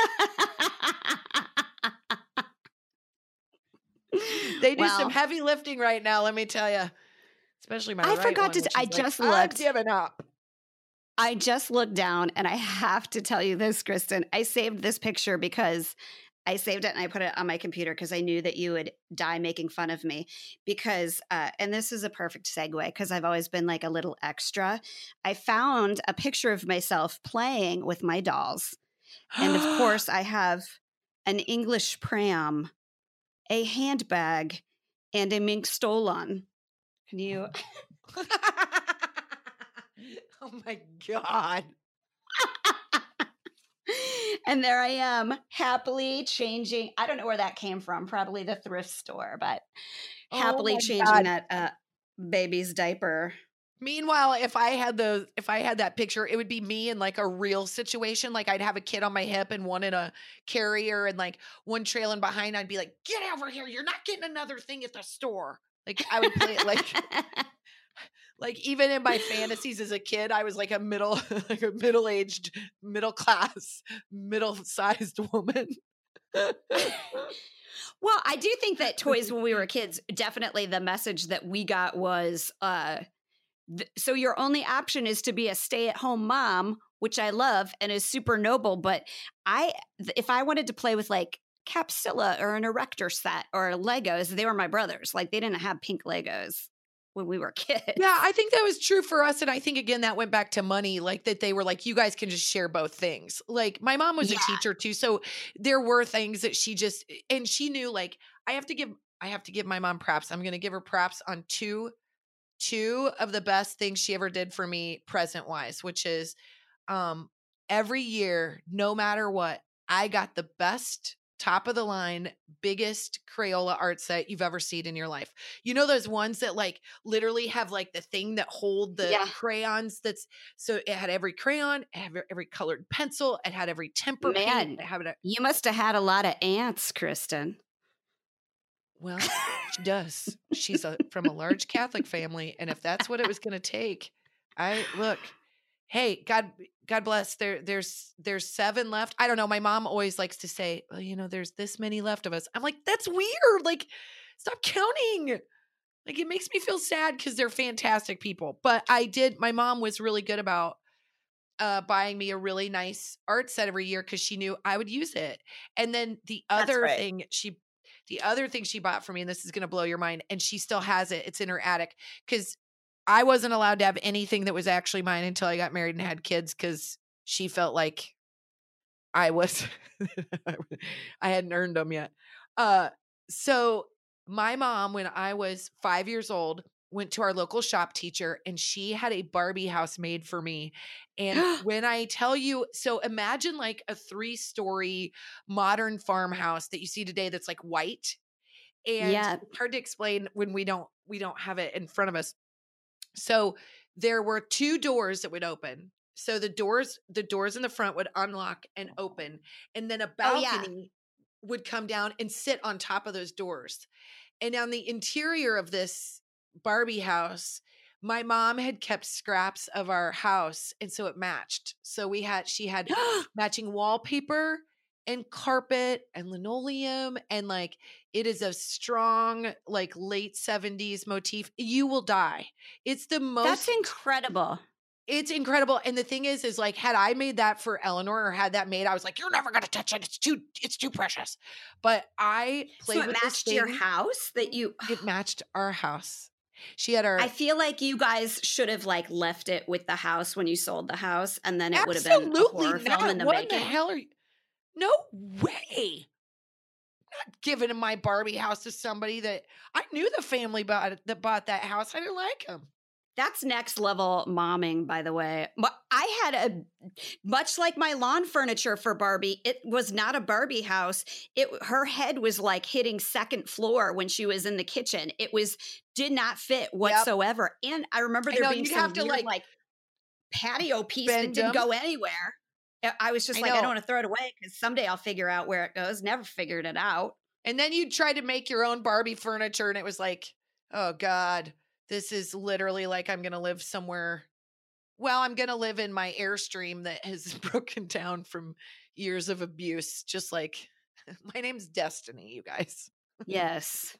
They do Well, some heavy lifting right now, let me tell you. Especially my I right forgot one, to- which I is like, just I've looked. given up. I just looked down and I have to tell you this, Kristen. I saved this picture because I saved it and I put it on my computer because I knew that you would die making fun of me. Because, uh, and this is a perfect segue because I've always been like a little extra. I found a picture of myself playing with my dolls. And of course, I have an English pram, a handbag, and a mink stolon. Can you? Oh my God. And there I am, happily changing. I don't know where that came from, probably the thrift store, but Oh happily my changing God. that uh, baby's diaper. Meanwhile, if I had the if I had that picture, it would be me in like a real situation. Like I'd have a kid on my hip and one in a carrier and like one trailing behind. I'd be like, "Get over here! You're not getting another thing at the store." Like I would play it like like even in my fantasies as a kid, I was like a middle like a middle aged, middle class, middle sized woman. Well, I do think that toys when we were kids, definitely the message that we got was uh, th- so your only option is to be a stay-at-home mom, which I love and is super noble. But I, th- if I wanted to play with like Capsilla or an Erector set or Legos, they were my brothers. Like they didn't have pink Legos when we were kids. Yeah, I think that was true for us. And I think, again, that went back to money, like that they were like, you guys can just share both things. Like my mom was Yeah. a teacher too. So there were things that she just, and she knew like, I have to give, I have to give my mom props. I'm going to give her props on two, two of the best things she ever did for me present wise, which is um, every year, no matter what, I got the best top of the line, biggest Crayola art set you've ever seen in your life. You know, those ones that like literally have like the thing that hold the Yeah. crayons. That's so it had every crayon, it had every colored pencil, it had every temper Man, paint. It had a, you must have had a lot of aunts, Kristen. well, she does. She's a, from a large Catholic family. And if that's what it was going to take, I look, hey, God, God bless. There, there's, there's seven left. I don't know. My mom always likes to say, well, you know, there's this many left of us. I'm like, that's weird. Like, stop counting. Like, it makes me feel sad because they're fantastic people. But I did, my mom was really good about uh, buying me a really nice art set every year because she knew I would use it. And then the That's other right. thing she, the other thing she bought for me, and this is going to blow your mind, and she still has it. It's in her attic because I wasn't allowed to have anything that was actually mine until I got married and had kids because she felt like I was, I hadn't earned them yet. Uh, so my mom, when I was five years old, went to our local shop teacher and she had a Barbie house made for me. And when I tell you, so imagine like a three story modern farmhouse that you see today that's like white. And Yeah. it's hard to explain when we don't, we don't have it in front of us. So there were two doors that would open. So the doors, the doors in the front would unlock and open, and then a Oh, yeah. balcony would come down and sit on top of those doors. And on the interior of this Barbie house, my mom had kept scraps of our house, and so it matched. So we had, she had matching wallpaper and carpet and linoleum, and like it is a strong like late seventies motif. You will die. It's the most That's incredible. it's incredible. And the thing is, is like, had I made that for Eleanor or had that made, I was like, you're never going to touch it. It's too, it's too precious. But I played So it with this matched your thing. house that you. It matched our house. She had her. I feel like you guys should have like left it with the house when you sold the house, and then it would have been a horror Absolutely not. film in the What making. the hell are you? No way. I'm not giving my Barbie house to somebody that I knew the family bought that bought that house. I didn't like them. That's next level momming, by the way. But I had a, much like my lawn furniture for Barbie, it was not a Barbie house. It her head was like hitting second floor when she was in the kitchen. It was did not fit whatsoever. Yep. And I remember there I know, being some have to weird, like, like patio piece that didn't them. go anywhere. I was just I like, know. I don't want to throw it away because someday I'll figure out where it goes. Never figured it out. And then you tried to make your own Barbie furniture, and it was like, oh God. This is literally like I'm going to live somewhere. Well, I'm going to live in my Airstream that has broken down from years of abuse. Just like my name's Destiny, you guys. Yes.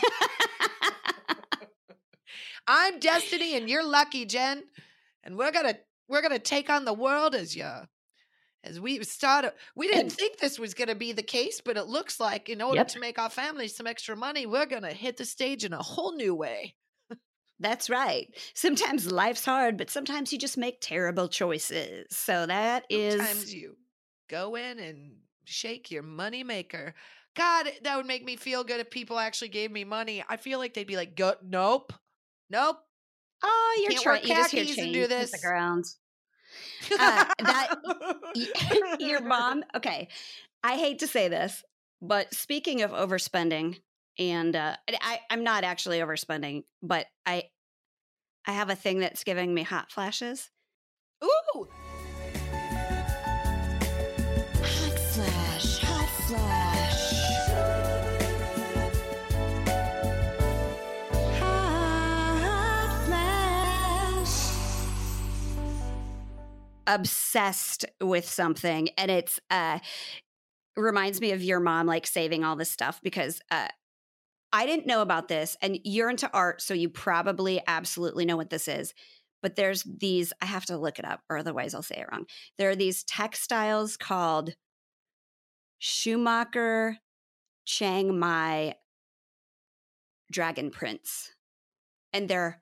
I'm Destiny and you're Lucky, Jen. And we're going to we're going to take on the world as you as we started. We didn't think this was going to be the case, but it looks like in order yep. to make our family some extra money, we're going to hit the stage in a whole new way. That's right. Sometimes life's hard, but sometimes you just make terrible choices. So that is. Sometimes you go in and shake your money maker. God, that would make me feel good if people actually gave me money. I feel like they'd be like, Go, nope, nope. Oh, you're trying to just hear change do this. The ground. Uh, that your mom. Okay, I hate to say this, but speaking of overspending. And uh, I, I'm not actually overspending, but I I have a thing that's giving me hot flashes. Ooh! Hot flash, hot flash. Hot flash. Obsessed with something. And it's uh reminds me of your mom like saving all this stuff because uh I didn't know about this, and you're into art, so you probably absolutely know what this is. But there's these, I have to look it up, or otherwise I'll say it wrong. There are these textiles called Schumacher Chiang Mai dragon prints. And they're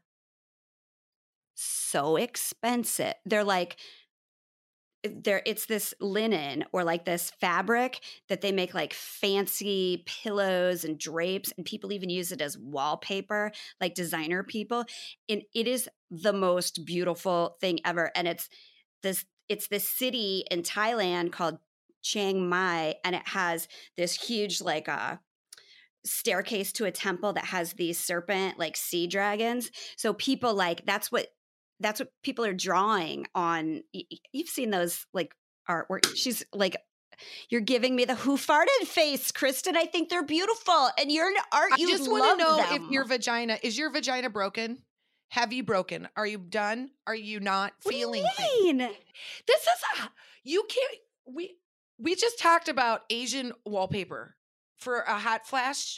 so expensive. They're like, there it's this linen or like this fabric that they make like fancy pillows and drapes, and people even use it as wallpaper, like designer people. And it is the most beautiful thing ever. And it's this it's this city in Thailand called Chiang Mai, and it has this huge like uh staircase to a temple that has these serpent like sea dragons. So people like that's what That's what people are drawing on. You've seen those like artwork. She's like, you're giving me the who farted face, Kristen. I think they're beautiful. And you're an art. You I just want to know them. if your vagina, is your vagina broken? Have you broken? Are you done? Are you not what feeling do you mean? things? This is, a, you can't, we, we just talked about Asian wallpaper for a hot flash.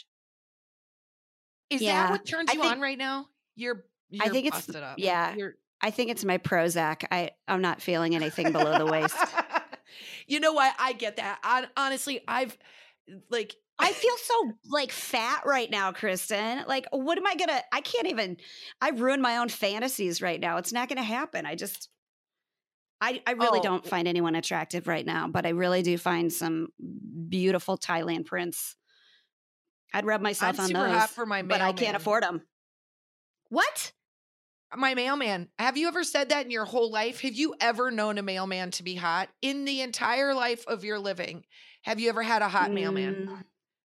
Is yeah. that what turns you think, on right now? You're, you're I think it's, busted up. yeah. You're, I think it's my Prozac. I, I'm not feeling anything below the waist. You know what? I get that. I, honestly, I've like. I feel so like fat right now, Kristen. Like, what am I going to, I can't even, I've ruined my own fantasies right now. It's not going to happen. I just, I, I really oh. don't find anyone attractive right now, but I really do find some beautiful Thailand prints. I'd rub myself I'm on super those, hot for my but I mailman. can't afford them. What? My mailman. Have you ever said that in your whole life? Have you ever known a mailman to be hot in the entire life of your living? Have you ever had a hot mm. mailman?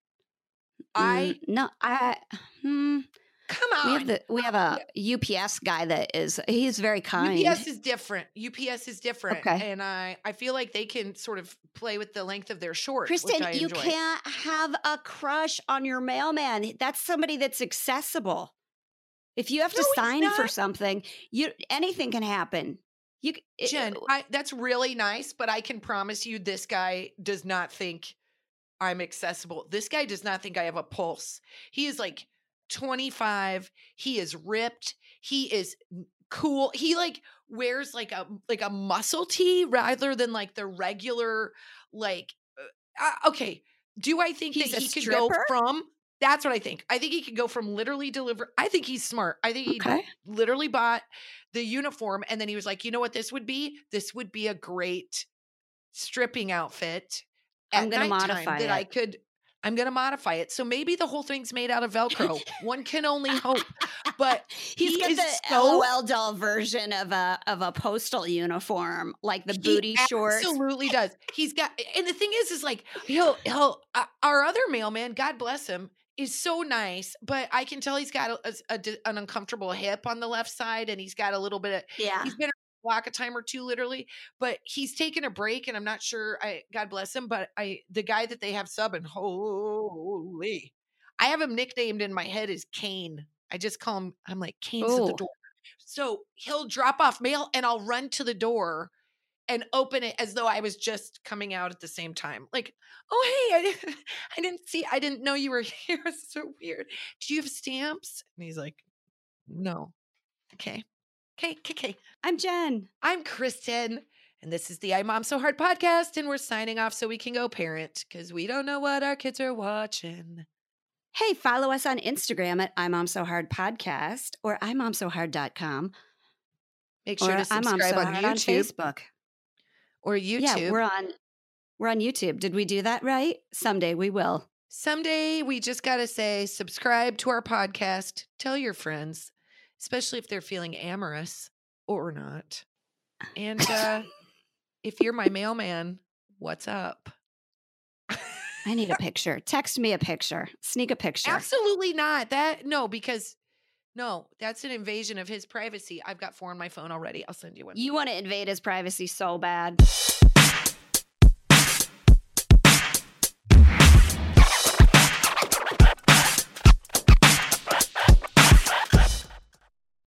I no, I hmm. Come on. We have, the, we have a U P S guy that is, he's very kind. U P S is different. U P S is different. Okay. And I, I feel like they can sort of play with the length of their shorts. Kristen, which I you enjoy. can't have a crush on your mailman. That's somebody that's accessible. If you have to no, sign for something, you anything can happen. You, Jen, it, I, that's really nice, but I can promise you this guy does not think I'm accessible. This guy does not think I have a pulse. He is like twenty-five. He is ripped. He is cool. He like wears like a like a muscle tee rather than like the regular like uh, okay. Do I think He's that a he could stripper? go from That's what I think. I think he could go from literally deliver. I think he's smart. I think he Okay. literally bought the uniform and then he was like, you know what this would be? This would be a great stripping outfit at I'm gonna nighttime modify that I it. could, I'm going to modify it. So maybe the whole thing's made out of Velcro. One can only hope. But He's he got is the so LOL doll version of a of a postal uniform, like the booty he shorts. absolutely does. He's got, and the thing is, is like he'll he'll uh, our other mailman, God bless him, is so nice, but I can tell he's got a, a, a- an uncomfortable hip on the left side, and he's got a little bit of. Yeah. He's been around the block a time or two, literally, but he's taken a break, and I'm not sure. I God bless him, but I the guy that they have subbing, holy, I have him nicknamed in my head as Kane. I just call him. I'm like Kane's at the Ooh. door. So he'll drop off mail and I'll run to the door and open it as though I was just coming out at the same time. Like, oh, hey, I didn't, I didn't see, I didn't know you were here. It's so weird. Do you have stamps? And he's like, no. Okay. Okay. Okay. Okay. I'm Jen. I'm Kristen. And this is the I Mom So Hard podcast. And we're signing off so we can go parent because we don't know what our kids are watching. Hey, follow us on Instagram at iMomSoHard Podcast or i mom so hard dot com Make sure or to subscribe on iMomSoHard YouTube on Facebook. or YouTube. Yeah, we're on we're on YouTube. Did we do that right? Someday we will. Someday we just got to say, subscribe to our podcast. Tell your friends, especially if they're feeling amorous or not. And uh, if you're my mailman, what's up? I need a picture. Text me a picture. Sneak a picture. Absolutely not. That no, because no, that's an invasion of his privacy. I've got four on my phone already. I'll send you one. You want to invade his privacy so bad.